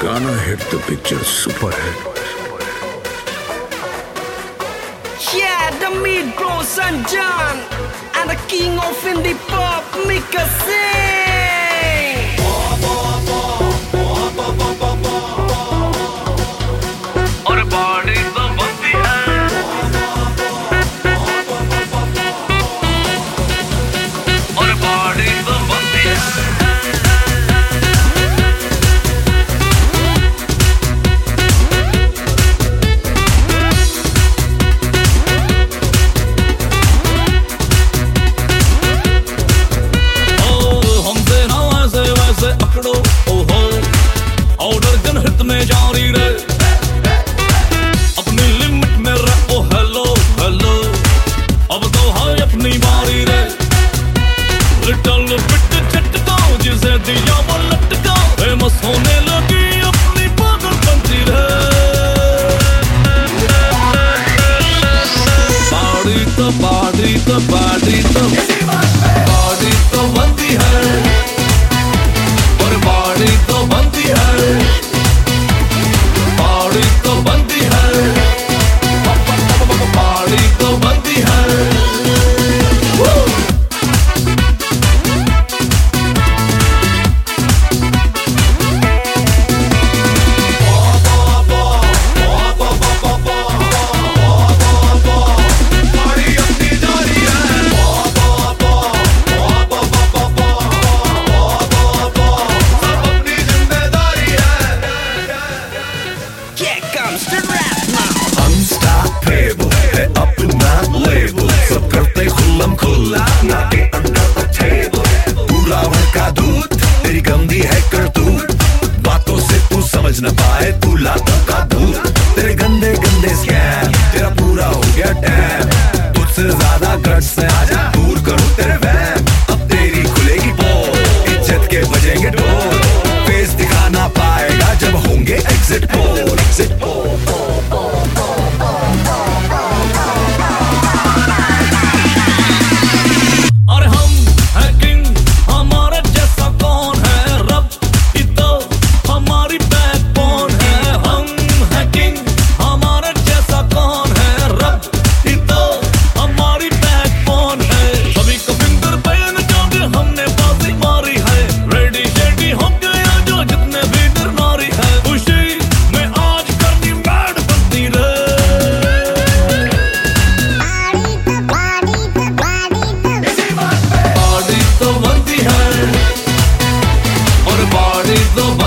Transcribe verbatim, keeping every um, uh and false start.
गाना hit, the picture super hit. Yeah, the meat bro San John and the king of indie pop, Mika Singh. और body तो बनती है, और body तो बनती है. जारी रहे अपनी लिमिट में रहो. हेलो हेलो अब तो है अपनी बारी रे. लिटिल बिट झटका जिसे दिया वो लटका, फेमस होने लगी अपनी पागल बनती रे. बाड़ी तो बाड़ी तो बाड़ी तो बाड़ी तो बनती है, और बाड़ी तो बनती है. गंदी है करतूत, बातों से तू समझ न पाए, तू लातों का दूत. तेरे गंदे गंदे स्कैम, तेरा पूरा हो गया टैम. तुझसे ज्यादा गट्स से आजा दूर करूं तेरे वैम. अब तेरी खुलेगी पोल, इज्जत के बजेंगे ढोल. फेस दिखा ना पाएगा जब होंगे exit poll. Exit poll the